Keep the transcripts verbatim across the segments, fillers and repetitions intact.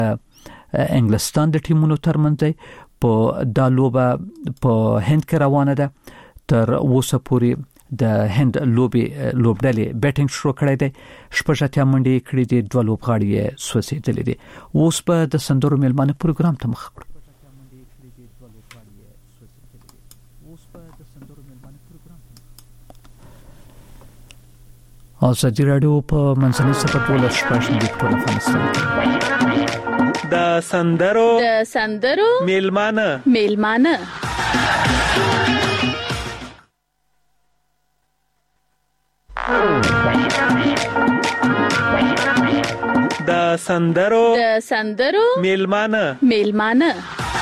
انګلستان د ټیمونو ترمنځ په دالوبه په هند کې روانه ده. تر اوسه پورې د هند لوبي لوبډلې بیټینګ شروع کړی دی. شپږ اتیا منډې کړې دي، دوه لوبغاړي یې سوځېدلي دي. اوس به د سندرو میلمانه پروګرام ته مخ کړو. ازادي راډیو په منځنۍ سفر ټول شپږ ملي ټول افغانستان د سندرو د سندرو میلمانه میلمانه د سندرو د سندرو میلمانه میلمانه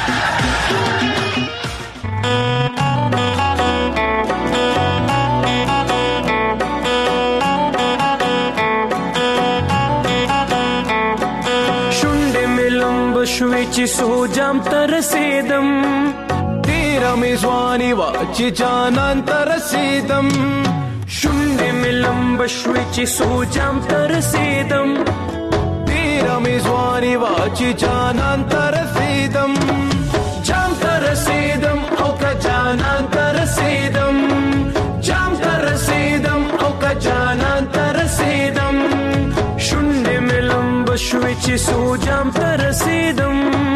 شوي چې سوجام تر رسیدم تیرا میزوانی وا چې جانان تر رسیدم شونډې ملم بشوي چې سوجام تر رسیدم تیرا میزوانی وا چې جانان تر رسیدم جام تر رسیدم او کا جانان تر رسیدم جام تر رسیدم او کا جانان تر رسیدم شونډې ملم بشوي چې سوجام تر رسیدم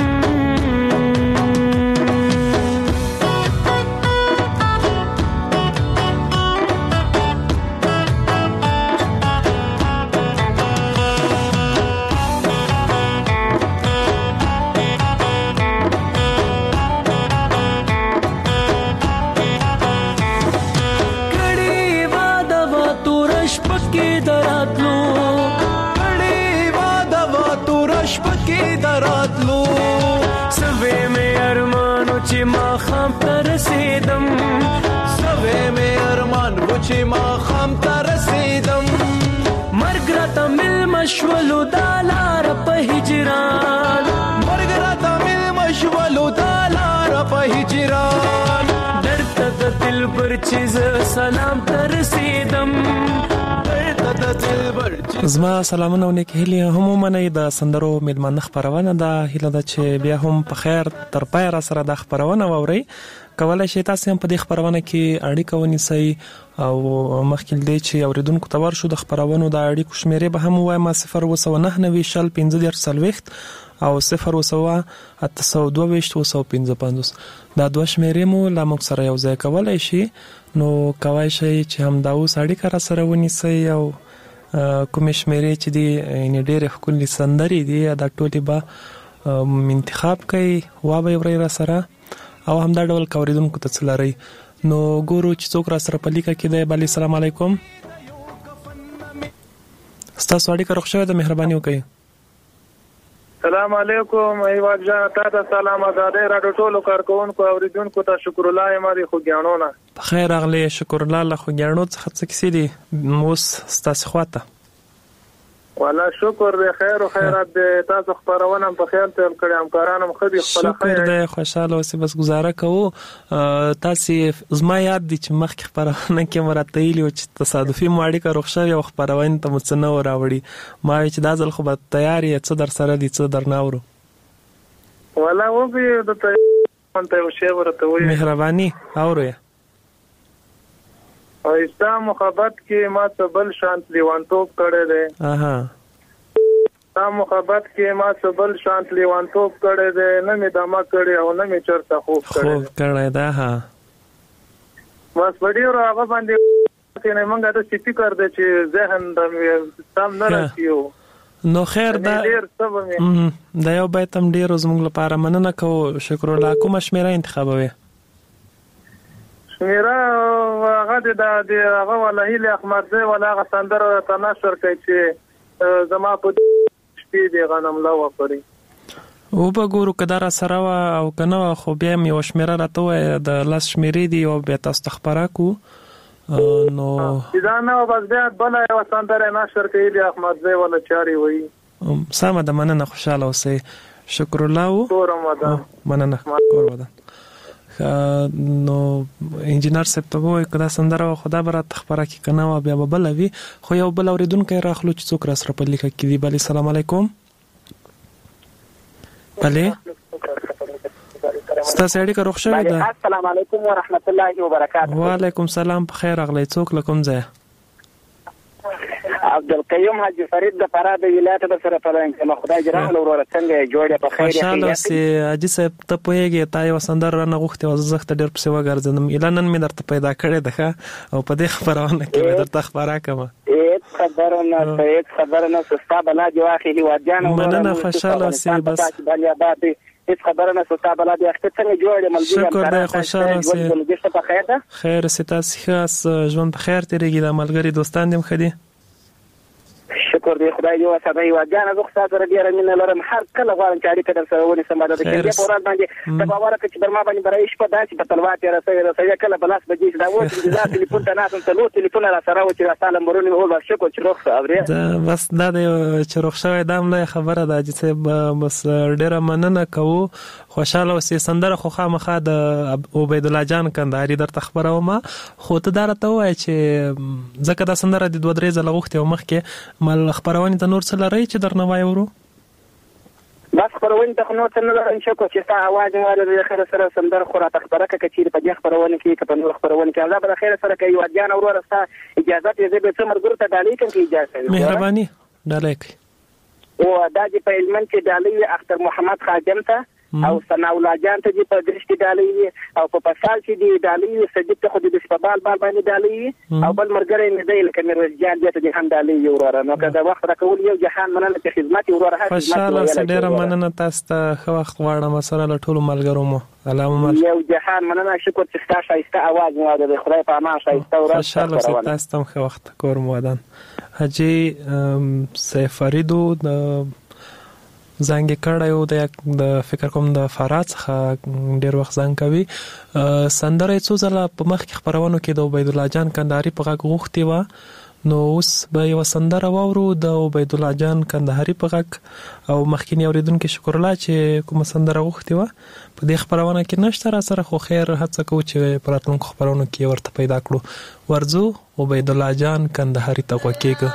چې ما خام ته رسیدم مرګ راته مل مشولو دا لار په هجران مرګ راته مل مشولو دا لار په هجران درته د دل پر چیز سلام ته رسیدم درته د دل پر زما سلامونه او نیک هیلې هم ومنئ. د سندرو میلمانه خپرونه ده، هیله ده چې بیا هم په خیر تر پای را سره د خپرونه واورئ. کولای شئ تاسو هم په دې خپرونه کې اړیکه ونیسئ او مخکې دې چې اوریدونکو ته ورشو د خپرونو د اړیکو شمیرې به هم ووایم: صفر اووه سوه نهه نوي شل پنځه دېرش څلوېښت او صفر اووه سوه اته سوه دوه ویشت اووه سوه پنځه پنځوس. دا دوه شمیرې مو له موږ سره یو ځای کولی شي. نو کولی شئ چې همدا اوس اړیکه را سره ونیسئ او کومې شمیرې چې دي یعنې ډېرې ښکلې سندرې دي دا ټولې به انتخاب کوئ، وابه یې ورئ را سره او همدا ډول که اوریدونکو ته څه لرئ. نو ګورو چې څوک را سره په لیکه کې دی. بلې السلام علیکم، ستاسو اړیکه روغ شوې ده، مهرباني وکړئ. سلام علیکم ایوب جان، تا ته سلام. آزادۍ راډیو ټولو کارکوونکو اوریدونکو ته شکر الله یم د خوږیاڼو نه. په خیر راغلی، شکر الله. له خوږیاڼو څخه څه کیسې دي اوس ستاسې خواته؟ والله شکر دی، خیر او خیرات دی. تاسو خپرونه په خیر تل کړی، همکاران هم ښه دي. شکر دی، خوشحاله اوسئ. بس گزاره کوو تاسې زما یاد دي چې مخکې خپرونه کې مو راته ویلي وو چې تصادفي مو اړیکه روغ شوې او خپرونې ته مو څه نه و راوړي. ما ویل چې دا ځل خو به تیار یې، څه در سره دي څه در نه اورو. والله وبې درته یو شی ورته ووایي. مهرباني اورو یې. او ستا محبت کې ما څه بل شانت لیوانتوب کړی دی. اها ستا محبت کې ما څه بل شانت لیوانتوب کړی دی، نه مې دمه کړی او نه مې چرته خوب کړی خوب کړی دی. ها بس په ډېرو هغه باندې نه مونږ ته چې فکر دی چې ذهن د سم نه رسیو. نو خیر دا دا یو بیت هم ډېر زموږ لپاره مننه کوو. شکر الله. کومه شمیره انتخابوي؟ شمیره هغه د هغه ولا هیله احمدزی ولا هغه سندره ته نشر کوي چې زما په شپې دی غنم لا وپري. او به ګورو که دا را سره وه او که نه وه، خو بیا هم یوه شمیره راته ووایه. د لس شمیرې دي او بیا تاسو ته خپره کړو. نو دا نه وه، بس بیا بله یوه سندره نشر کوي د احمدزی ولا چارې وایي. سمه ده، مننه، خوشحاله اوسئ. شکر الله. و کورم ودان. مننه، کور ودان. نو انجینر صاحب ته ووایي که دا سندره وه خو دا به راته خپره کړي، که نه وه بیا به بله وي. خو یو بل اورېدونکی راخلو چې څوک را سره په لیکه کې دي. بلې السلام علیکم. بله ستاسو اړیکه روغ شوې ده. السلام علیکم ورحمت الله وبرکاته. وعلیکم سلام، په خیر راغلی. څوک له کوم ځای؟ عبدالقیوم حاجی فرید د فراه د ولایت د سره پرنګ ما خدای جره له ورور څنګه جوړه په خیر. خوشاله سي حاجی صاحب ته پوهیږي تا یو سندر نه غوښتي او زخت ډېر پسې وګرځم اعلان مې درته پیدا کړی ده او په دې خبرونه کې مې درته خبره کوم. هیڅ خبره نه هیڅ خبره نه سستا بلا دی واخلي ودان مننه خوشاله سي بس هیڅ خبره نه ستا بلا دی اخته څنګه جوړه ملګری. شکر دی خوشاله سي. خیر سي تاسو خاص ژوند په خیر تیریږي د ملګری دوستان دې مخدي. شکر دی خدای دې وساتي وجانه زه خو سره ډیر مینه لرم هر کله غواړم چې اړیکه در سره ونی سماده کې دې په ورځ باندې د باور کې چې برما باندې برای شپه داسې په تلوات یې رسوي رسوي کله بلاس بجې دا و چې دا ټلیفون ته ناسم ته نو ټلیفون را سره و چې رساله مرونی او شکر چې روخ اوري بس دا چې روخ شوی دام له خبره ده چې بس ډیره مننه کوو. خوشاله اوسې. سندره خو خامخا د عبید الله جان کندهاري درته خبروم خو ته درته وای چې ځکه دا سندره د دوه درې ځله غوښتي او مخکې مل خبرونه ته نور څه لري چې درنه وای ورو بس خبرونه ته نور څه نه لرم شکر چې تا आवाज مواله د خیر سره سندره خو را تخبره کې چې په دې خبرونه کې په نور خبرونه کې الله به خیر سره کوي وجان اورو راسته اجازه دې به څمر ګور ته ډالې کوم اجازه مهرباني ډالې کوي او دا چې په علم کې ډالې اختر محمد خادم ته او ثنا الله جان ته دې په درش کې ډالې او په پسال کې دې ډالې صدیق ته خو دې په بال بال باندې ډالې او بل مرګره نه دی لکه مې رجال دې ته هم ډالې وراره نو کله وخت راکول یو جهان مننه چې خدمت وراره هڅه خوشاله سره مننه تاسو ته خو وخت غواړم سره له ټولو ملګرو مو علامه یو جهان مننه شکر چې تاسو شایسته आवाज مو د خدای په امان شایسته وراره خوشاله تاسو ته خو وخت کور مو ودان. حاجی سیفریدو د زنګ کړایو د د فکر کوم د فرات څخه ډیر وخت زنګ کوي. سندره څو ځله په مخ کې خبرونه کې د عبید الله جان کندهاري په غږ غوښتي و نو اوس به یو سندره واورو د عبید الله جان کندهاري په غږ او مخکینی اوریدونکو شکر الله چې کوم سندره غوښتي و په دې خبرونه کې نشته را سره خو خیر هڅه کوو چې پراتونکو خبرونه کې ورته پیدا کړو. ورځو عبید الله جان کندهاري ته وکیږي.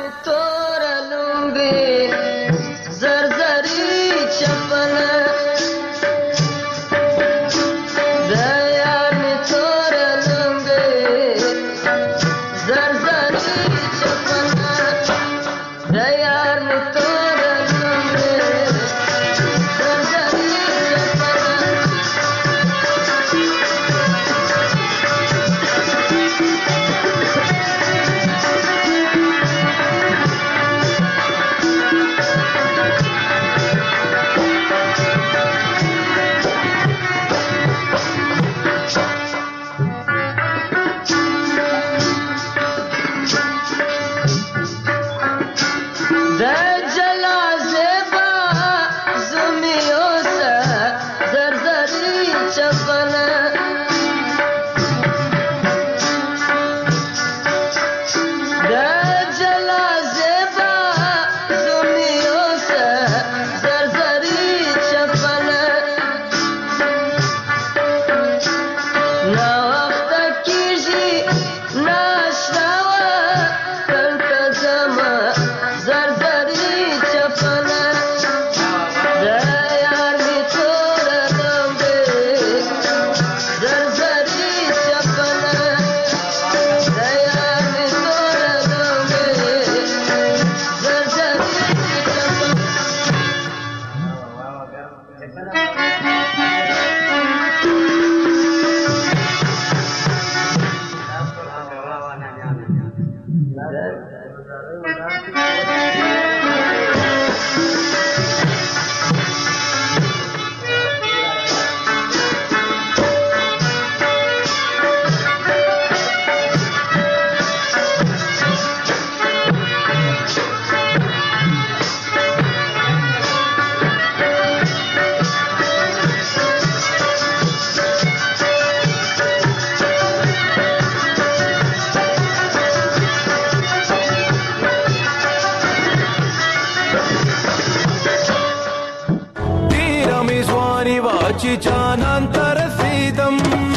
چې جانان تر رسیدم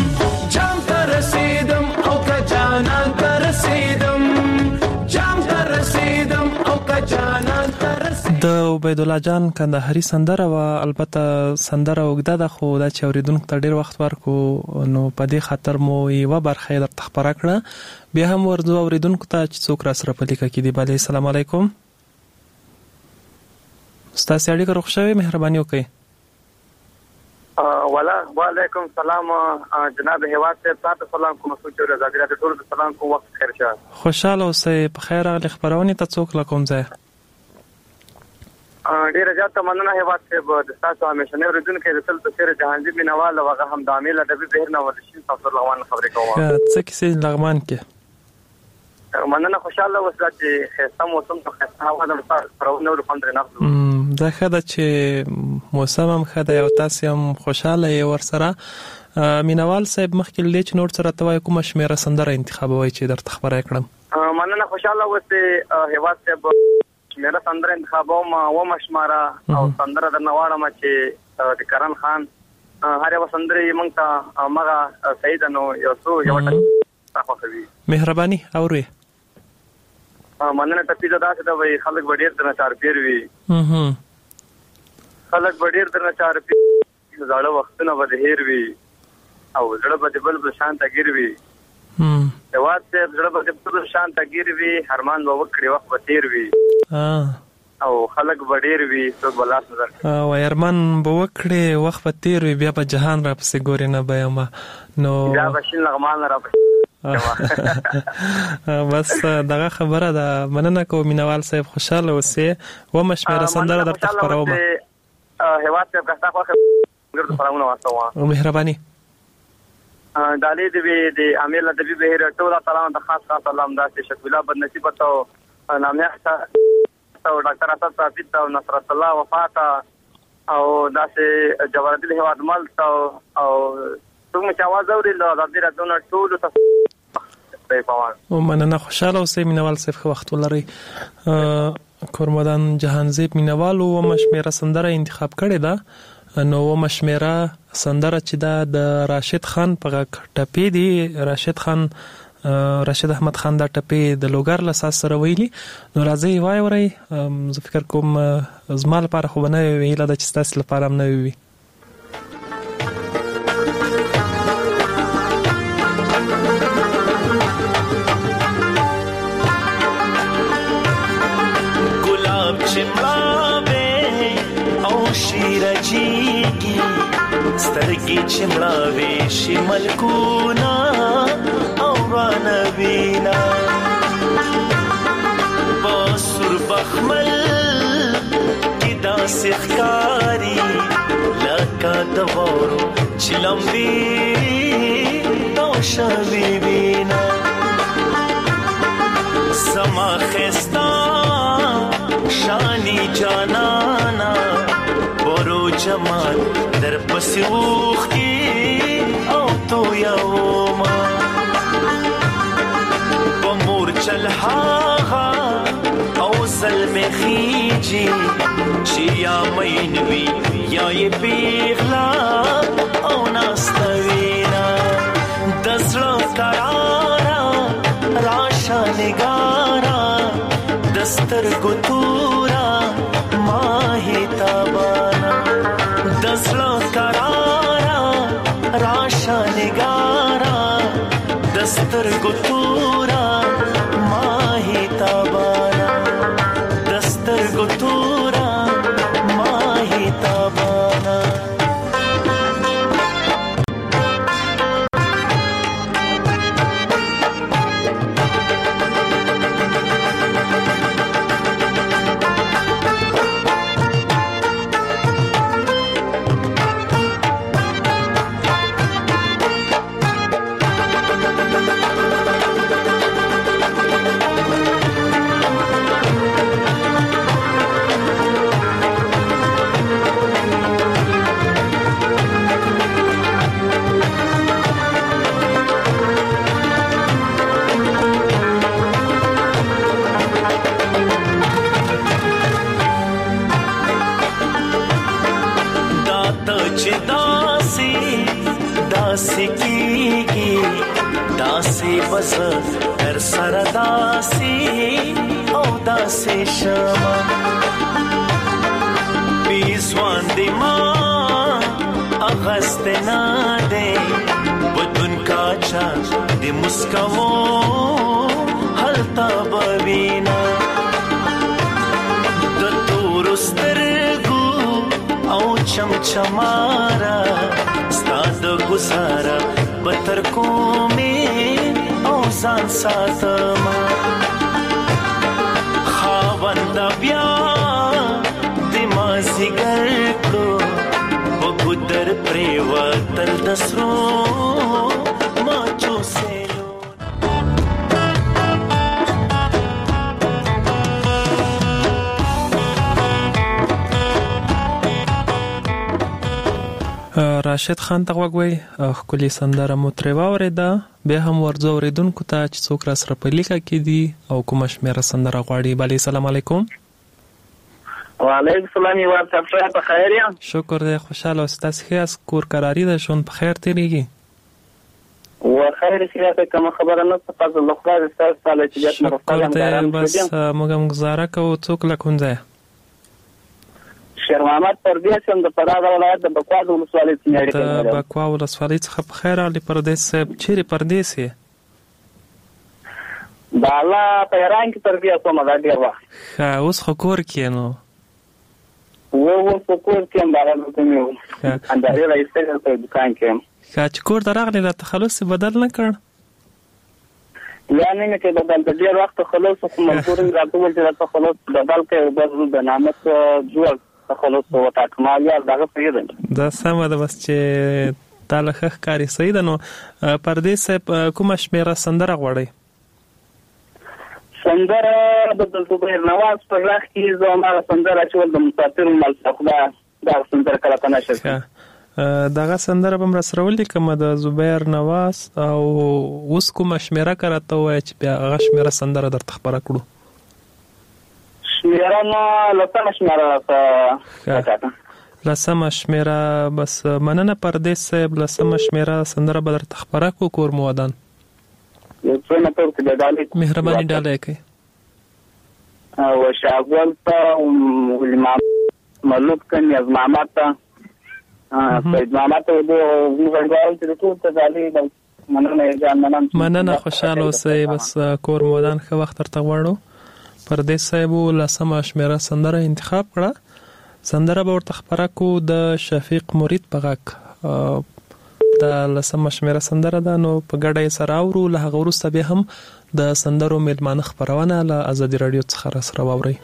جام تر رسیدم او که جانان تر رسیدم جام تر رسیدم او که جانان تر رسیدم. د عبید الله جان کندهاري سندره و البته سندره وګدا د خو د چوریدونکو ته ډیر وخت ورکو نو په دې خاطر مو یو برخه در تخبره کړه بیا هم ورځو اوریدونکو ته چې څوک را سره پلیکه کې دی بله السلام علیکم ستاسو اړیکه روښ شوی مهرباني وکړئ ولا وعلیکم السلام جناب هوا سے تاسو سلام کوم سوچ رضا ګرځي ټول سلام کوم وخت خیر شه خوشاله اوسئ په خیر غل خبرونه ته څوک لکم ځای ډیر زیاته مننه هوا سے د تاسو همیشه نه ورځون کې رسل تفسیر جهانجی بنوال وغه هم دامل ادبي بهر نه ورشي تاسو لغوان خبرې کوم څه کیسه لغمان کې مننه خوشاله اوسه چې خاصه موسم ته خاصه هوا د پرونه ور پندره نه دا خدای چې موسم هم خدای او تاسو هم خوشاله یې ور سره مینوال صاحب مخکې لیچ نوٹ سره توای کوم شمیره سندره انتخابوي چې در تخبره کړم مننه خوشاله اوسه هوا صاحب شمیره سندره انتخابوم او مشماره او سندره د نواړم چې د کرن خان هر یو سندره مونږ ته مغه سید نو یو څو یو تاسو کوي مهرباني اوري مننه ټپی زدا څه د وی خلک وړیر درنه چار پیر وی هه خلک وړیر درنه چار پیر زړه وختونه ودهیر وی او زړه بده بل بل شانت غیر وی هم هواد ته زړه بده بل شانت غیر وی هرمان وو کړي وخت وتیر وی ها او خلک وړیر وی څو بلاس نظر او هرمان وو کړي وخت وتیر وی بیا په جهان را پسې ګوري نه بیا ما نو بیا بشین لغمان را بس دغه خبره ده مننه کوم مینوال صاحب خوشاله اوسه و مشمره سندره در تخبروم هوا ته کستا خو ګرځو سلامونه واسطه او مهرباني دالي دی دی امیر لدبی بهیر ټول سلام د خاص خاص سلام داسې شکولا بد نصیب ته نامه او ډاکټر اسد ثابت او نصرت الله وفات او داسې جوهرالدین هواد مل او څنګه چې आवाज اوري له د دې راتونه ټول ته او مننه خوشاله اوسئ مینوال صاحب وخت ولري کورمدان جهانزیب مینوال او مشمیره سندره انتخاب کړی دا نو مشمیره سندره چې دا د راشد خان په ټپی دی راشد خان راشد احمد خان دا ټپی د لوګر لساس سره ویلي نو راځي وای وري زه فکر کوم زمال لپاره خو نه ویل دا چې تاسو لپاره هم نه وي سترګې چمړاوي شمل کونا او رانوینا باسور بخمل کې داسې ښکاري لکه د غارو چې لمبي او شوي وینا زما ښایسته شانې جانانا برو جمال در پسې اوښکې او تویومه په مورچل هغه او زلمې خیجي چې یا مین وي یا یې پیغلا او ناسته وینا د زړه کراره راشه نګاره د سترګو توره ماهی تابانا دسلو کرارا راشا نگارا دستر گتورا ماهی تابانا دستر گتورا ماهی تابانا بس در سر داسی او داسی شما باندې ما اغست نه دے بدن کا چا د مسکو حلتا بوینا د تور سترګو او چمچمارا ستاد گزارا بتر کو می او ځان ساتما خاوند بیا دمازګر کو وګدر پریوا تل دسرو ما چوسلو راشد خان ته وګوي خولي سندره مو ترې واورېده بیا هم ورځو اوریدونکو ته چې څوک را سره په لیکه کې دي او کومه شمیره سندره غواړي. بله السلام علیکم. وعلیکم السلام. یو تاسو په خیر یم؟ شکر دی خوشاله اوسئ. تاسو ښه یاست؟ کور قراري ده؟ ژوند په خیر تېرېږي؟ و خیر خیاطه کوم خبره نه څه فضل الله خدای ستاسو تعالی چې جات مرسته هم بس موږ هم گزاره کوو. څوک له کوم ځای؟ شیر محمد پردیس هم د فراه ولایت د بکوا ولسوالۍ څخه اړیکه لري. د بکوا ولسوالۍ څخه په خیر علي پردیس صاحب. چیرې پردیس یې؟ د الله په ایران کې تربیه کوم دا ډیر وخت. ښه اوس خو کور کې نو و و په کور کې هم باندې کوم انداري راځي په دکان کې. ښه چې کور ته راغلی دا تخلص بدل نه کړ؟ یا نه نه کې بدل د ډیر وخت تخلص خو مجبور راټول چې تخلص بدل کې بدل د نامت جوړ تخلص او تکمال یا دغه پیدا دا سمه ده. بس چې تعالی خخ کاری صحیح ده. نو پردیس صاحب کومه شمیره سندره غواړي؟ سندره د زبیر نواز په لاخ کې زما سندره چې ول د مسافر مال خدا دا سندره کله کنه شي. دغه سندره به مرسره ولیکم د زبیر نواز او اوس کومه شمیره کراته وای چې بیا هغه شمیره سندره درته خبره کړو. شمیره نو لسمه شمیره لسمه شمیره بس مننه پردیس صاحب. لسمه شمیره سندره به درته خبره کو کور مو ودان. یو څه نه پرته د دالې مهرباني ډالۍ کوي او شاغول ته ولما ملوک کني از محمد ته سید محمد ته د وګړو چې ټول ته دالې مننه ځان مننه مننه خوشاله اوسئ. بس کور مو ودان ښه وخت درته غواړو. پردیس صاحب لسمه شمیره سندره انتخاب کړه. سندره به ورته خبره کو د شفیق مرید په غږ. د لسمه شمیره سندره ده نو په ګډه یې سره اورو. له هغه وروسته بیا هم د سندرو میلمانه خپرونه له ازادي راډیو څخه را سره واورئ.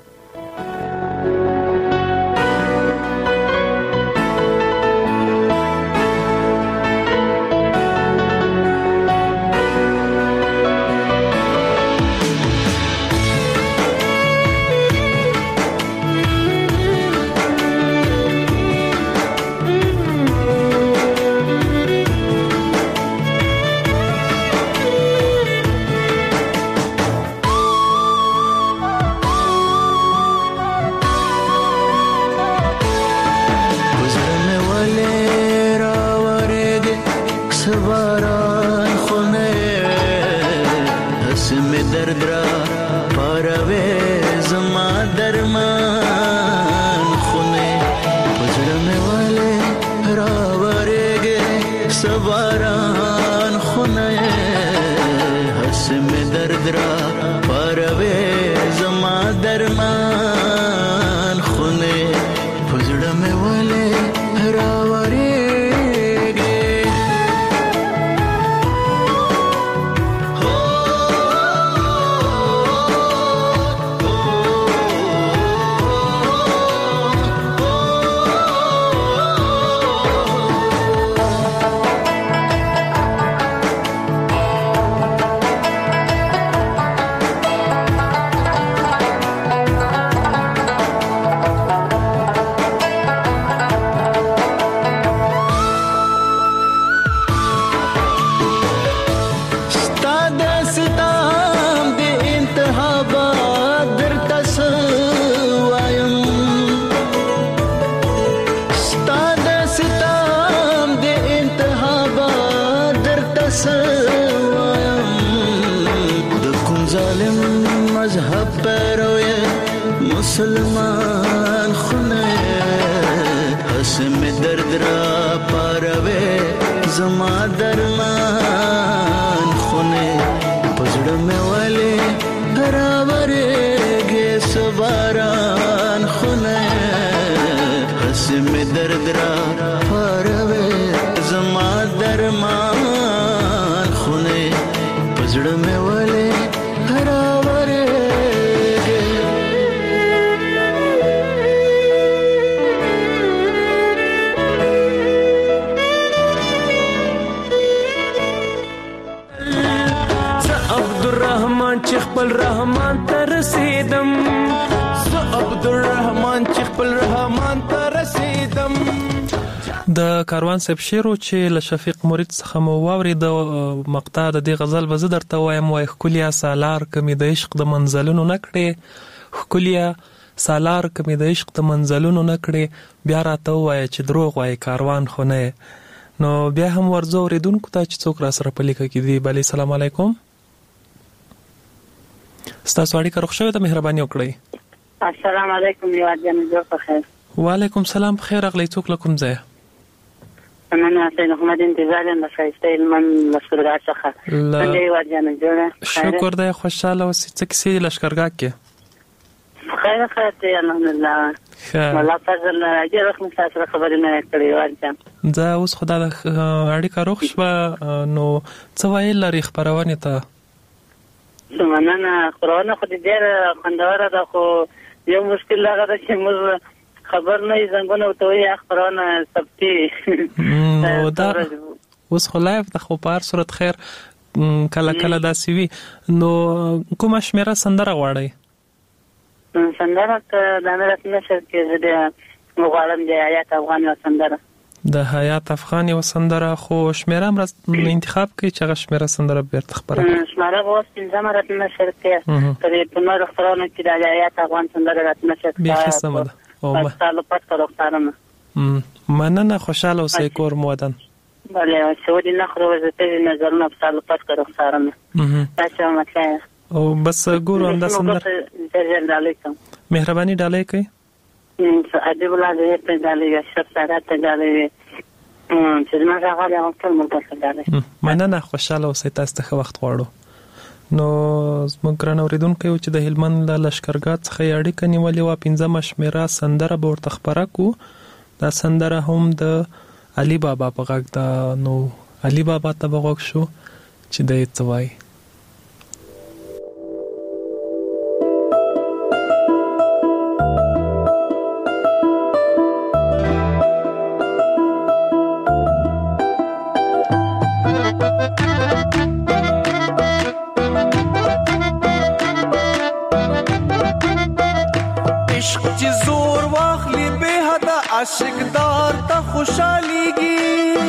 مسلمان خونه می درد را پاروي زما درمان خونه پزړه مې ولې راورېږي سباران خونه هس می درد را پاروي زما درمان خونه پزړه مې ولې چې خپل رحمان ته رسیدم زه عبدالرحمن چې خپل رحمان ته رسیدم. د کاروان صاحب شعر چې له شفیق مرید څخه مو واورید د مقطع د دې غزل به زه درته وایم وای ښکلیا سالار کمی د عشق د منزلونو نکړې ښکلیا سالار کمی د عشق د منزلونو نکړې بیا راته وای چې دروغ وای کاروان خو نه نو بیا هم ورځو اوریدونکو ته چې څوک را سره په لیکه کې دی. بلی سلام علیکم ستاسو اړیکه روغ شوې ده مهرباني وکړئ. السلام علیکم یو جن جوړ په خیر. وعلیکم سلام په خیر اغلی څوک لکم ځای انا سید محمد انتظار یم شایسته علم لشکرګاه څخه څنګه یو جن جوړ شکر دی خوشاله اوسې څه کیسې لشکرګاه کې خیر خیر دی الحمدلله والله فضل راځي رخ مسافر خبرې نه کړې ورته دا اوس خدای د اړیکه روغ شوه نو څه ویل لري خبرونه ته سمانه خبرونه خو دې ډېر خوندوره ده خو یو مشکل هغه ده چې موږ خبر نه زنګونه وتوي خبرونه ثبتي نو دا اوس خو لایف د خو په هر صورت خیر کله کله داسې وي نو کومه شمیره سندره غواړئ سندره د امریت نشر کې د مغالم د حیات افغاني سندره د حیات افغاني سندره خو شمیره هم انتخاب کوي چې هغه شمیره سندره بیرته خبره شمیره اوس پنځه مرات نشر کې ترې په نور خبرونه کې د حیات افغان سندره رات نشر کې به سمه ده او ما تعالو پات کړو ستارم مننه خوشاله اوسې کور مودن بله سعودي نخرو وزته نظرونه په تعالو پات کړو ستارم تاسو مکه او بس ګورو هم دا سندره مهرباني ډالۍ کوي ادب الله دې په ډالۍ شپ سره ته ډالۍ چې ما راغلی او ټول مونږ ته ډالۍ مننه خوشاله اوسې تاسو ته وخت غواړو نو زموږ ګران اوریدونکو چې د هلمند له لشکرګاه څخه اړیکه نیولې و پنځمه شمیره سندره به ورته خبره کو دا سندره هم د علي بابا په غږ ده نو علي بابا ته به غوږ شو چې دی څه وایي عاشقدار ته خوشاليږي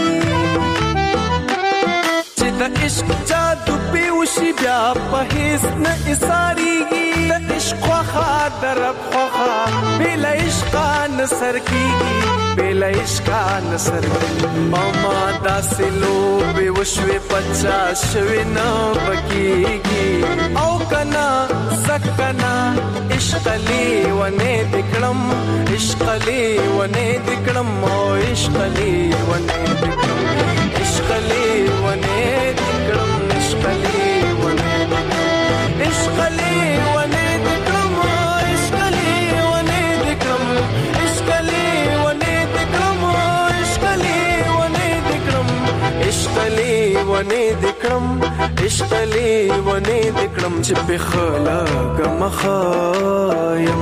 چې د عشق جادو په وشي بیا په هیڅ نه اساريږي د عشق خوا درب خوا بل عشق نصر کیږي بل عشق نصر ماما داسلو به وشوي پچا شوي نه بکیږي او کنا سکنا عشق لی ونه دکړم عشق لی ونه دکړم او عشق لی ونه دکړم عشق لی ونه دکړم عشق لی ونه عشق لی ونه دکړم عشق لی ونه دکړم عشق لی ونه دکړم عشق لی ونه دکړم عشق لی ونه دکړم عشق لی ونه دکړم چې په خلق مخایم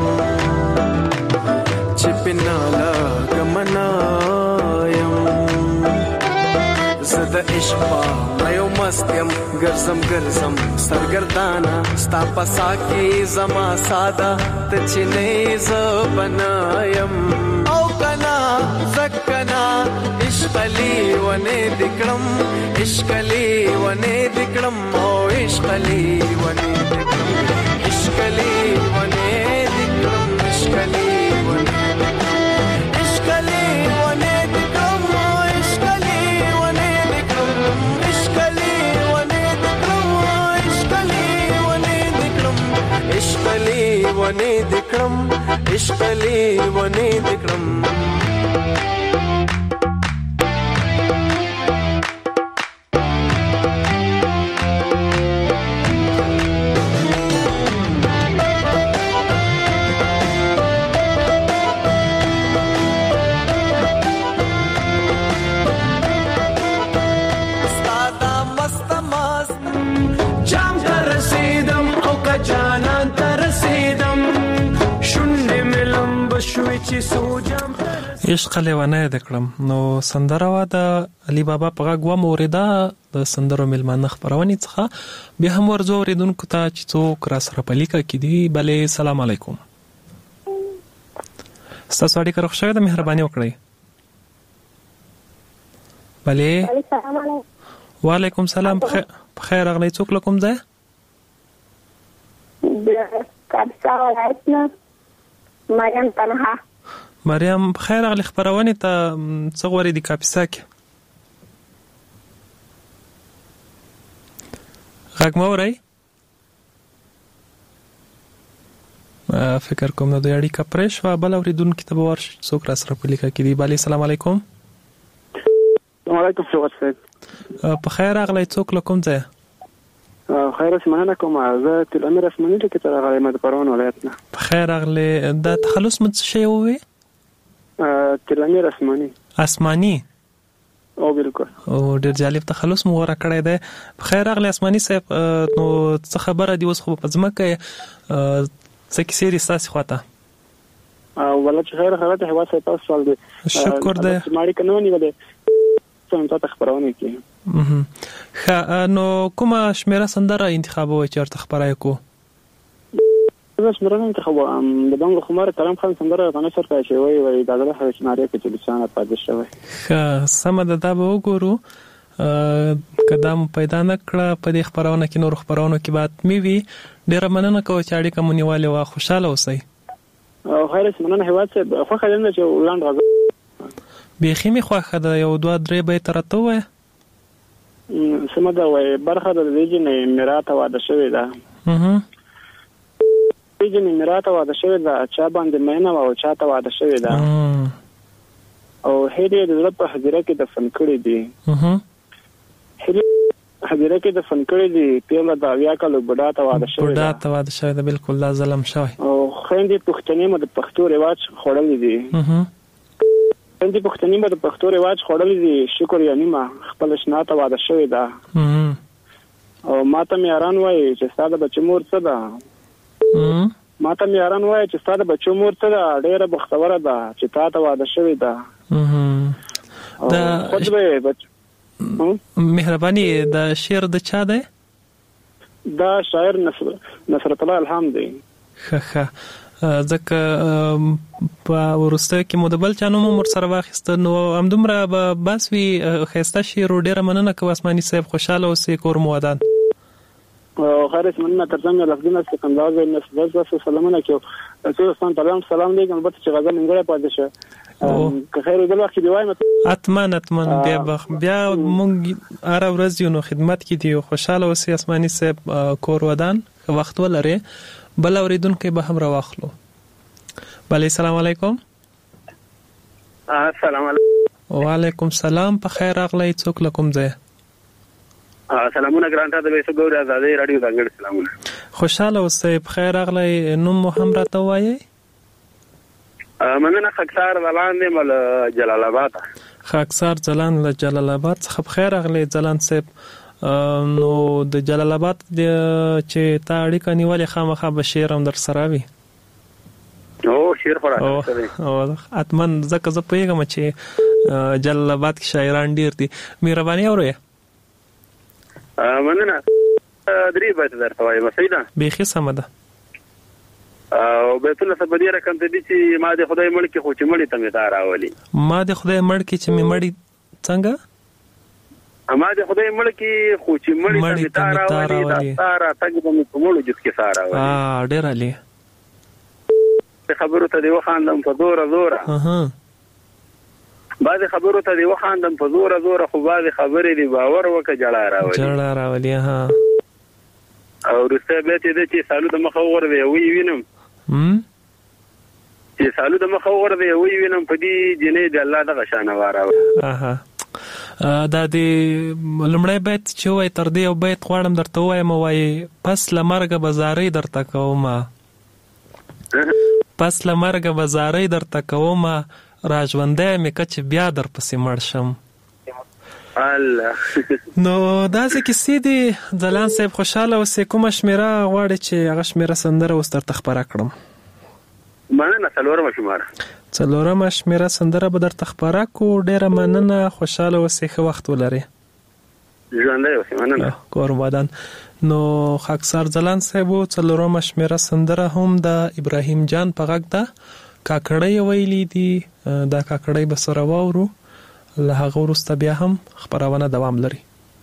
چې په نالا کمنایم زده عشق په یو مستم ګرځم ګرځم سرګردانا ستا پسا کې زما ساده ته چې نه ز بنایم او کنا زکنا عشق لی ونه دکړم عشق لی ونه دکړم او عشق لی ونه دکړم عشق لی ونه دکړم عشق لی ونه عشق لی ونه دکړم عشق لی ونه دکړم عشق لی ونه دکړم عشق لی ونه دکړم عشق لی ونه دکړم عشق لی ونه دکړم عشق لیوانه د کړم نو سندره وا د علي بابا په غږ و موریدا د سندرو ملمانه خبرونې څخه بیا هم ورځو اوریدونکو ته چې څوک را سره په لیکه کې دي. بلې سلام علیکم. ستاسو اړیکه روغ شوې ده، مهرباني وکړئ. بلې السلام علیکم. وعلیکم سلام. په خیر راغلی. څوک له کوم ځای؟ د کاپیسا ولایت نه مریم تنها. مریم په خیر راغلی. خبرونې ته څه غواړې د کاپیسا کې؟ غږ مه اورئ؟ فکر کوم نو د اړیکه پرې شوه. بل اورېدونکي ته به ورشي څوک را سره په لیکه کې دي. بلې سلام علیکم. السلام علیکم شوغت صاحب. په خیر راغلی. څوک له کوم ځای؟ خیر اسمانه کوم. زه تل امیر اسماني ټکی ته راغلی یم د پروان ولایت نه. په خیر راغلی. دا تخلص مو څه شی ووی؟ تل امیر اسماني. اسماني؟ او بالکل. او ډېر جالب تخلص مو غوره کړی دی. په خیر راغلی اسماني صاحب. نو څه خبره دی اوس خو په ځمکه څه کیسې دي ستاسې خواته؟ والله چې خیر خبره ته هېواد صاحب تاسو سوال دی. شکر دی. ماړي که نه ونیولې څه هم تاته خپرونه کړي. ښه نو کومه شمېره سندره انتخابوئ چې ورته خپره یې کړو؟ زه شمېره نه انتخابوم. د بنګ خمار کلام خان سندره راته نشر کړی چې وایي وایي د زړه هغې شمارې کې چې لسانه پاتې شوی. ښه سمه ده. دا به وګورو که دا مو پیدا نه کړه په دې خپرونه کې نورو خپرونو کې به حتمي وي. ډېره مننه کوو چې اړیکه مو نیولې وه. خوشحاله اوسئ. خیر مننه هېواد صاحب. خوښه ده چې لاند غزل بیخي مې خوښه ده. یو دوه درې بیته راته ووایه. سمه ده. وایي برخه د دې جنې میراته واده شوې ده. دې جنې میراته واده شوې ده. چا باندې مینه وه او چا ته واده شوې ده. او هیلې د زړه په حجره کې دفن کړې دي. هیلې حجره کې دفن کړې دي. پیغله د اویا کالو بوډا ته واده شوې ده. بوډا ته واده شوې ده. بالکل دا ظلم شوی. او خویندې پښتنې مو د پښتو رواج خوړلې دي. خویندې پښتنې مو د پښتو رواج خوړلې دي. شکر یا نیمه خپل شنا ته واده شوې ده. او ما ته مې یاران وایي چې ستا د بچو مور څه ده. ما ته مې یاران وایي چې ستا د بچو مور څه ده. ډېره بختوره ده چې تا ته واده شوې ده. مهرباني د شعر د چا دی؟ دا شاعر نصرت الله الهام دی. ښه ښه. ځکه په وروستیو کې مو د بل چا نوم هم ورسره واخیسته نو همدومره به بس وي. ښایسته شعر و. ډېره مننه کوو اسماني صاحب. خوشحاله اوسئ. کور مو ودان. خیر مننه. تر څنګه لفظونه سکندر زوی نسبت تاسو سلامونه کوو. ټول ستاسو سلام سلام دی. البته چې غزل نیمګړی پاتې شه که خیر بل وخت دی وایم. اتمن اتمن بیا بیا مونږ هره ورځ یو نو خدمت کې دی. خوشحاله اوسئ اسماني صاحب. کور ودان. وخت ولرئ. بل اوریدونکي به هم راواخلو. بلې سلام علیکم. السلام علیکم. وعلیکم سلام. په خیر راغلی. څوک له کوم ځای؟ سلامونه ګران ته د ویسو ګوري آزادۍ رادیو ځانګړي سلامونه. خوشحاله اوسئ. په خیر راغلی. نوم مو هم راته ووایئ. مننه. خاکسار ځلان دی له جلال آباد. خاکسار ځلان له جلال آباد څخه. په خیر راغلی ځلان صاحب. نو د جلال آباد چې تا اړیکه نیولې خامخا به شعر هم در سره وي. او شعر خو راته دی. حتما ځکه زه پوهېږم چې جلال آباد کې شاعران ډېر دي. مهرباني اورئ. مننه. درې بیته درته وایم. صحیح ده؟ بیخي سمه ده. او بیتونه څه په دې رقم ته دي چې ما د خدای مړ کې خو چې مړي ته مې تا راولي. ما د خدای مړ کې چې مې مړي څنګه؟ ما د خدای مړ کې خو چې مړي ته مې تا راولي. دا ستا راتګ به مې په مړو جز کې سا راولي. ډېر عالي. خبرو ته دې وخاندم په زوره زوره. بعضې خبرو ته دې وخاندم په زوره زوره خو بعضې خبرې دې باور وکړه جړا راولي. جړا راولي. ها. او وروستی بیت یې دی چې سالو د مخه وغورځوي وی وینم چې سالو د مخه وغورځوي وی وینم په دې جنۍ د الله دغه شانه واراولي. دا د لومړی بیت چې وایي تر دې یو بیت غواړم درته ووایم. وایي پس له مرګه به زارۍ درته کومه پس له مرګه به زارۍ درته کومه را ژوندی مې که چې بیا در پسې مړ شم. نو داسې کیسې دي. ځلان صاحب خوشحاله اوسئ. کومه شمېره غواړئ چې هغه شمېره سندره اوس درته خپره کړم؟ مننه. څلورمه شماره. څلورمه شمیره سندره به درته خپاره کو. ډیره مننه، خوشاله اوسې، ښه وخت ولرئ. ژوندی اوسې، مننه. قربان. نو خاکسار ځلان صاحب څلورمه شمیره سندره هم د ابراهیم جان په غږ ده. کاکړی ویلي دي، دا کاکړی به سره واورو، له هغه وروسته بیا هم خپرونه دوام لري.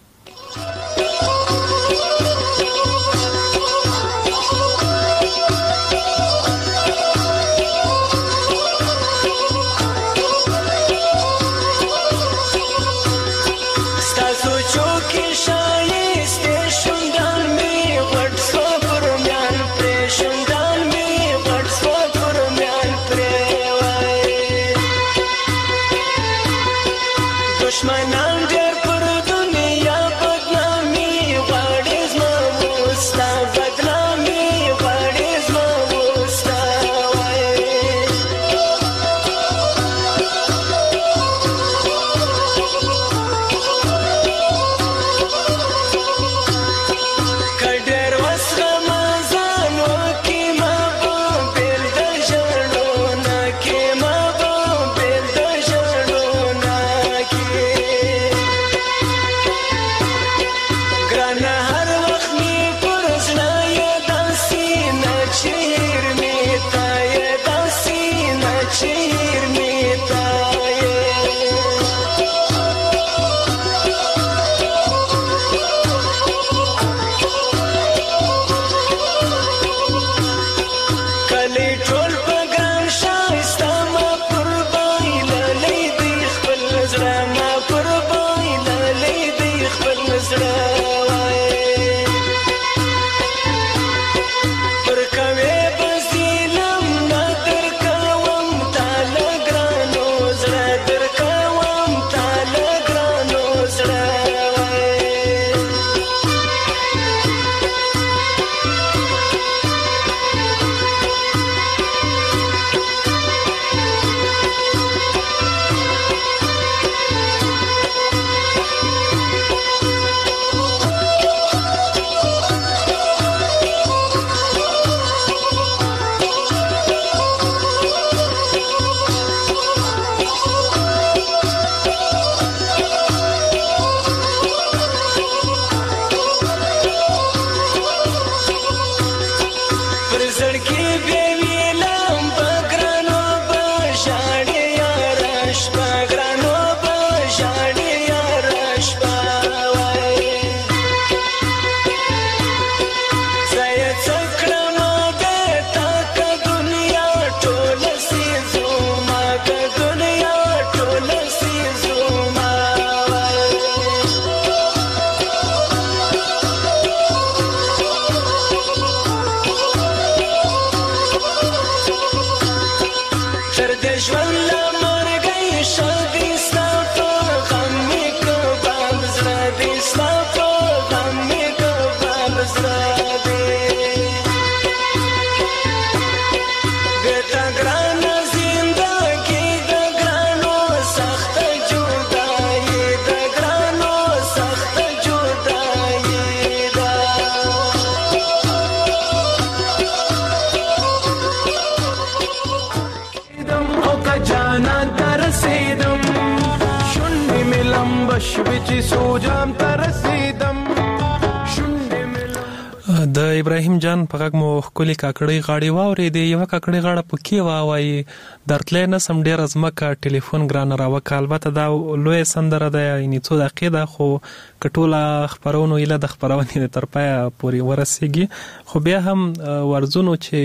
د ابراهیم جان په غږ مو خولي کاکړی غاړي واوري دی. یو کاکړی غاړه پکې واوي درتلې نه سم ډیر ازمکه ټلیفون ګران راوک. البته دا لوی سندره ده، یعنی څو دقیقې ده، خو کټوله خبرونو اله د خبرونه تر پای پوري ورسیږي. خو بیا هم ورزونو چې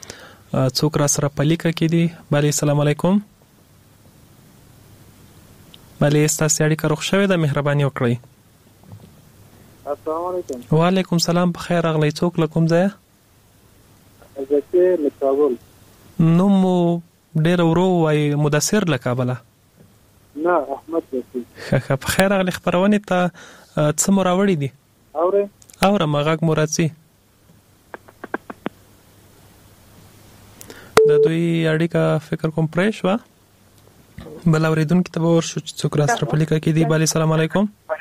څوک را سره پلیکه کې دي. بله السلام علیکم. بله ستاسو اړیکه روغ شوې ده، مهرباني وکړئ. السلام علیکم. وعلیکم سلام، په خیر راغلی. څوک له کوم ځای؟ زکه له کابل. نو مو ډیر ورو وای مدثر له کابل؟ نه، احمد زکه. ښه په خیر راغلی. خبرونه ته څه مراوړی دي؟ اوره اوره مغاک مراتي د دوی اړیکه فکر کوم پرېښ وا. بل اوریدونکو ته ورشو چې څوک را سره پلیکه کې دی. بله السلام علیکم.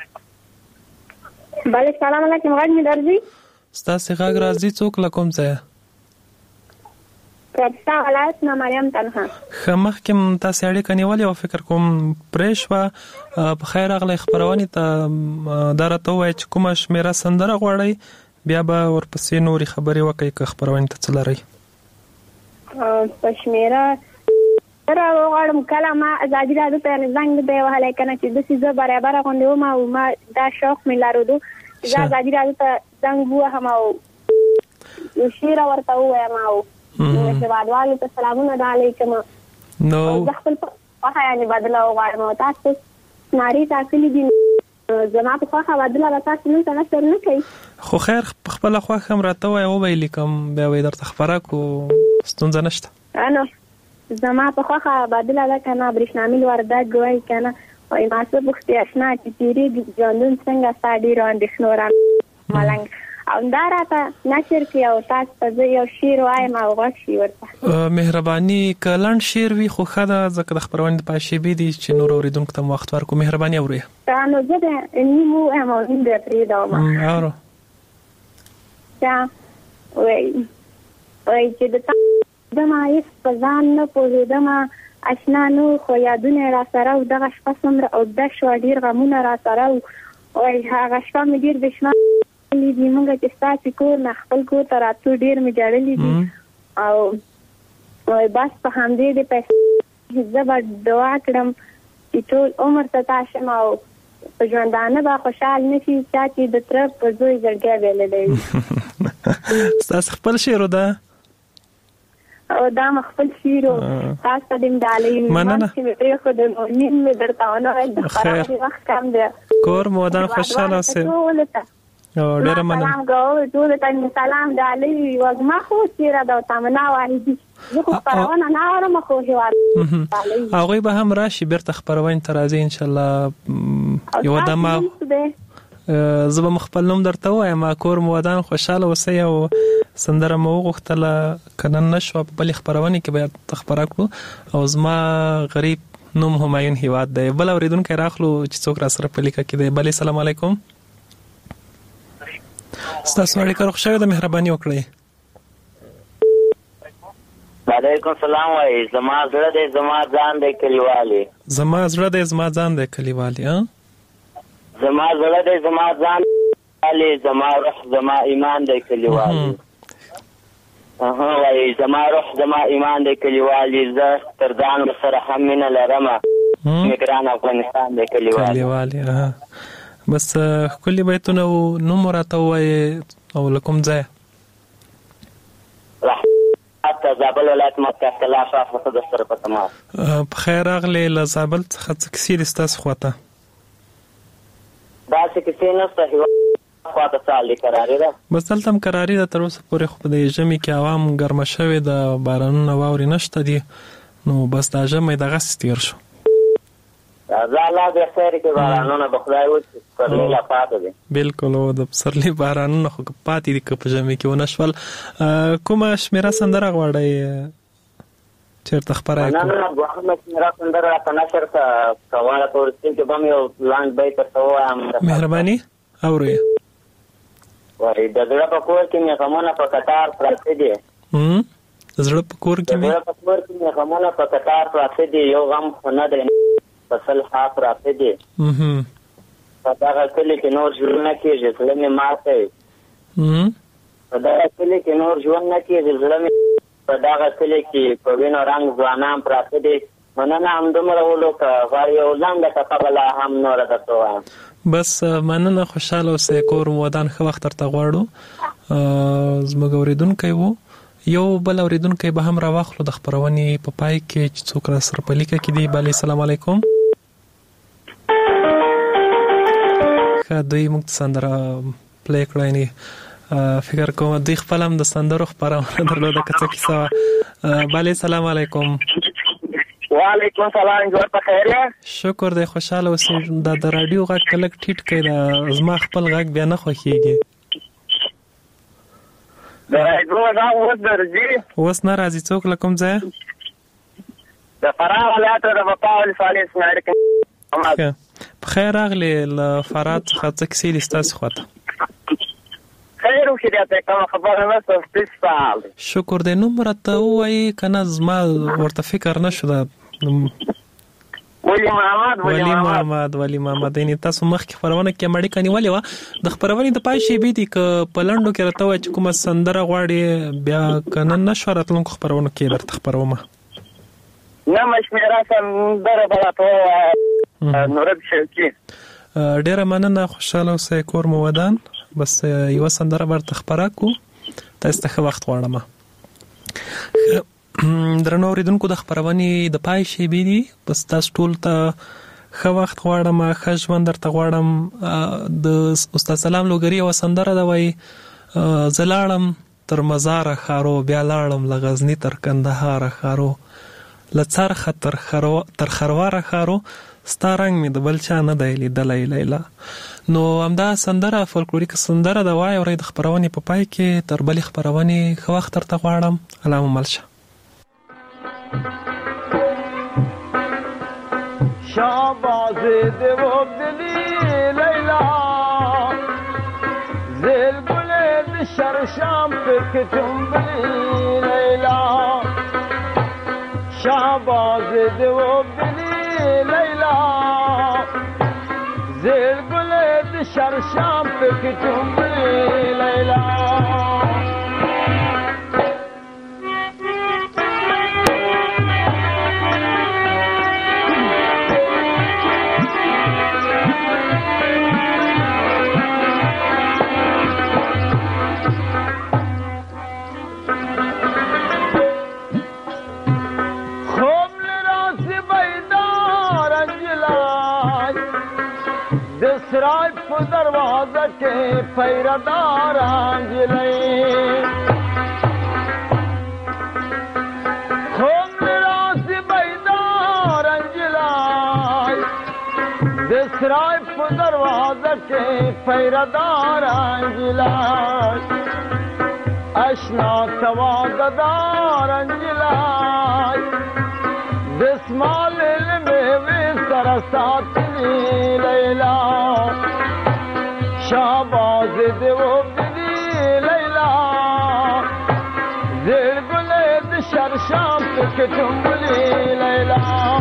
بله السلام علیکم. غږ می درځي؟ ستاسو غږ راځي. څوک له کوم ځای؟ کاپیسا ولایت نه مریم تنها. خمخ کوم تاسو اړیکه نیولې او فکر کوم پرېښوا په خیر اغله خبرونه ته درته وای چې کومه شمیره سندره غوړی بیا به ورپسې نوري خبرې وکړي که خبرونه ته څلري. په شمیره را وغواړم کله ما ازادي راډیو ته زنګ دی وهلی کنه چې داسې زه برابره غوندې وم او ما دا شوق مې لرلو زه ازادي راډیو ته زنګ ووهم او یو شعر ورته ووایم او هېوادوالو ته سلامونه ډالۍ کړم نو زه خپل خوښه یعنې بدله وغواړم او تاسو نارې ټاکلي دي زما په خوښه بدله به تاسو نن ته نشر نه کوي خو خیر خپله خوښه هم راته ووایه وبه یې لیکم بیا به یې درته خپره کړو ستونزه نشته نو زما په خوښه بدله ده که نه برېښنامي وردګ وایي که نه وایي ما څه پوښتې اشنا چې تېرېږي ژوندون څنګه ستا ډېرو اندېښنو را ملنګ او دا راته نشر کړي او تاسو ته زه یو شعر وایم او غوږ شي ورته. مهرباني که لنډ شعر وي خو ښه ده ځکه د خپرونې د پای شېبې دي چې نور اورېدونکو ته وخت ورکړو. مهرباني اورئ. نو زه د نیم ووایم او نیم به پرېږدم. اورو وایي وایي چې د تا دمه هېڅ په ځان نه پوهېدمه اشنا نو خو یادونه را سره و دغه شپه څومره اوږده شوه ډېر غمونه را سره و وایي هغه شپه مې ډېر بې شماره دي مونږ چې ستاسې کور نه خپل کور ته راتلو ډېر مې جړلي دي او بس په همدې د پیسې زه به دعا کړم چې ټول عمر ته تا شم او په ژوندانه به خوشحال نه شي چا چې د تره په زوی زړګی بېللی وي. ستاسو خپل شعر ده او دا مې خپل شعر و تاسو ته دې مې ډالۍ مننه چې مې پرېښودل نو نیم مې درته ونه ویل د خرابې وخت کم دی کور مو ودان خوشحاله اوسئ. او ډېره مننه. سلام کوو ټولو ته مې سلام ډالۍ وږمه خو شعره ده او تمنا واحدي زه خو خپرونه نه اورم خو هېواد ډالۍ هغوی به هم راشي بیرته خپرونې ته راځي انشاءالله یوه دمه زه به م خپل نوم درته ووایم کور مو ودان خوشحاله اوسئ او سندره مو وغوښتله که نن نه شوه په بلې خپرونې کې به یې خپره کړو او زما غریب نوم همایون هېواد دی. بل اورېدونکی راخلو چې څوک را سره په لیکه کې دی. بلې سلام علیکم. ستاسو اړیکه روغ شوې ده مهرباني وکړئ. وعلیکم سلام وایي زما زړه دی زما ځان دی کلیوالي زما زړه دی زما ځان دی کلیوالي زما زړه دی زما ځان دی زما روح زما ایمان دی کلیوالي اها وایي زما روح زما ایمان دی کلیوالي زه تر ځان سره هم مینه لرمه مې ګران افغانستان دی کلیوالي کلیوالي اها بس ښکلي بیتونه و نوم راته ووایې او له کوم ځایه؟ زابل ولایت مرکز کلاش افغانستان د سره په تماس. په خیر راغلې له زابل څخه څه کیسې دي ستاسو خواته؟ داسې کیسې نشته هېواد خواته څه حالي کراري ده بس دلته هم کراري ده تر اوسه پورې خو په دې ژمي کې عوام ګرمه شوې ده بارانونه واورې نشته دي نو بس دا ژمی دغسې تېر شو. زه الله بیا خیر کړي بارانونه به خدای وکړي پسرلي لا پاته دي. بلکل و د پسرلي بارانونه خو پاتې دي که په ژمي کې ونه شول. کومه شمېره سندره غواړئ چېرته خپره یې کړو؟ نه نه دوهمه شمېره سندره راته نشر کړه که غواړه په وروستي کې به م یو لنډ بیت درته ووایم. مهرباني اورو یې. وایي د زړه په کور کې مې غمونه په کتار پراته دي. د زړه په کور کې مې د زړه په کور کې مې غمونه په کتار پراته دي یو غم خو نه دی فصل ها پراته دي. په دغه کلي کې نور ژوند نه کېږي زړه مې مات دی. په دغه کلي کې نور ژوند نه کېږي زړه مې په دغه کلي کې په وینو رنګ ځوانان پراته دي. مننه همدومره ولو که غواړې یو لنډه ټپه به لا هم نوره درته ووایم. بس مننه خوشحاله اوسئ کور مو ودان ښه وخت درته غواړو. زموږ اورېدونکی و یو بل اورېدونکی به هم راواخلو د خپرونې په پای کې چې څوک را سره په لیکه کې دي. بلې سلام علیکم. ښه دوی موږ ته سندره پلی کړه یعنې فکر کوم دوی خپل هم د سندرو خپرونه درلوده که څه کیسه وه. بلې سلام علیکم. وعلیکم سلام جوړ په خیر یې؟ شکر دی خوشحاله اوسئ. دا د راډیو غږ که لږ ټیټ کړئ دا زما خپل غږ بیا نه خوښېږي. د راډیو غږ اوس درځي؟ اوس نه راځي. څوک له کوم ځایه؟ د فراه ولایت د بپا ولسوالۍ اسماعیل کې. په خیر راغلې له فراه څخه څه کیسې دي ستاسو خواته؟ خیر کې دا کوم خبره نه څه سپال شکر دې نو مرته وای کنه زما ورته فکر نشو دا ولی محمد ولی محمد ولی محمد یعنی تاسو مخ کې خبرونه کې مړی کني ولې وا د خبرونه د پای شی بي دي ک پلندو کې راته وای چې کومه سندره غواړي بیا کنه نشورتلون خبرونه کې درته خبرومه نه مشمره سندره بلاته نورد شوکی ډیره مننه خوشاله اوسئ کور مو ودان بس یو سندره ورته خبره کو تاسو ته وخت غواړم درنو اوریدونکو د خبرونې د پای شی بي دي بس تاسو ټول ته ښه وخت غواړم ښه ژوند درته غواړم د استاد سلام لوګري او سندره دا وای زلاړم تر مزار خارو بیا لاړم لغزنی تر کندهار خارو لڅرخ تر خرو تر خروار خارو ستارنګ می د بلچا نه دی لیدلای لیلا نو همدا سندره فولکلوریک سندره دا وای اورید خبرونې په پای کې تر بلې خبرونې ښه وخت درته غواړم علامه ملشه شاباز دیو دلی لیلا زل گلد شرشام پک تنبلی لیلا شاباز دیو دلی لیلا زل گلد شرشام پک تنبلی لیلا سراج پر دروازہ کے پیردار آنجلے خوم راز بیدار انجلائے دسراج پر دروازہ کے پیردار آنجلائے اشنا تواددار انجلائے دسمال علمے سرسات لیلا شاباز دیو دلی لیلا زیر گلید شرشام تک تنبلی لیلا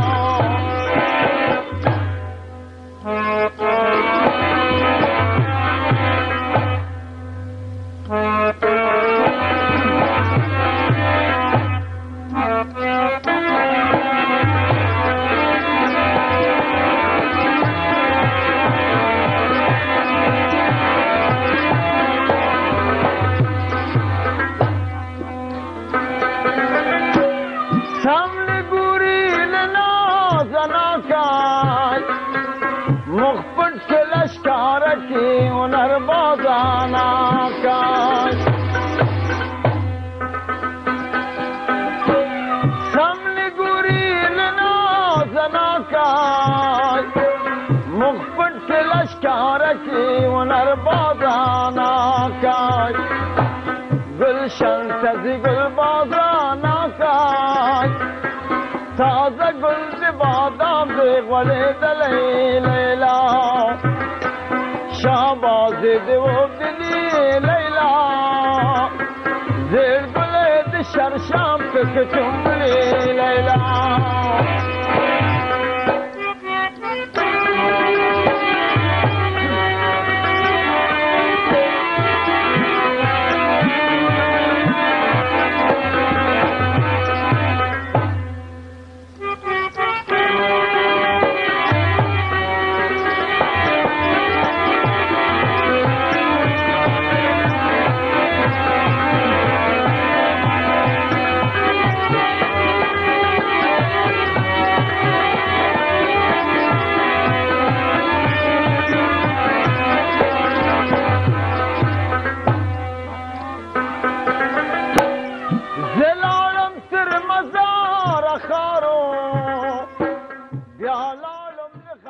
گلشن تزی گل بازانا کاج تازه گل دی بادام دی غلی دلی لیلا شاباز دی و دلی لیلا زیر گلی دی شرشام پک چنبلی لیلا